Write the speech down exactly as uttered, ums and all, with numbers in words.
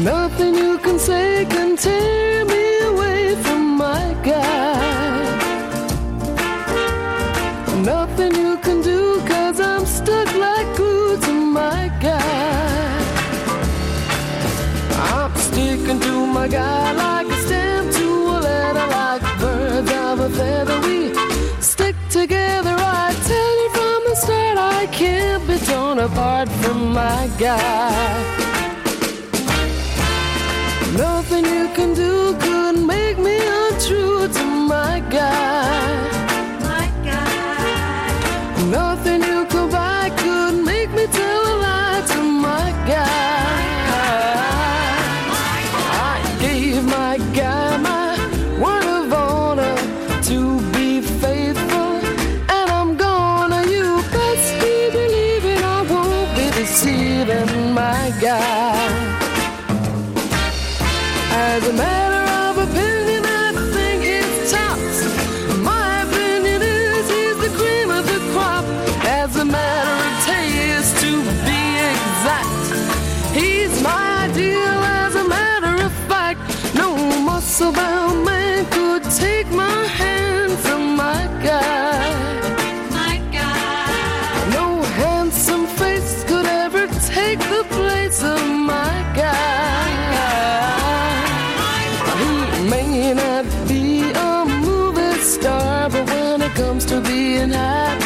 Nothing you can say can tear me away from my guy. Nothing you can do, 'cause I'm stuck like glue to my guy. I'm sticking to my guy like a stamp to a letter, like birds of a feather. We stick together, I tell you from the start, I can't be torn apart from my guy. Nothing you can do could make me untrue to my guy. My guy. Nothing you could buy could make me tell a lie to my guy. I gave my guy my word of honor to be faithful, and I'm gonna, you best be believing I won't be deceiving my guy. As a matter of opinion, I think it's tops. My opinion is he's the cream of the crop. As a matter of taste, to be exact, he's my ideal. As a matter of fact, no muscle-bound man could take my hand from my guy. My guy. No handsome face could ever take the place of my guy. May not be a movie star, but when it comes to being happy,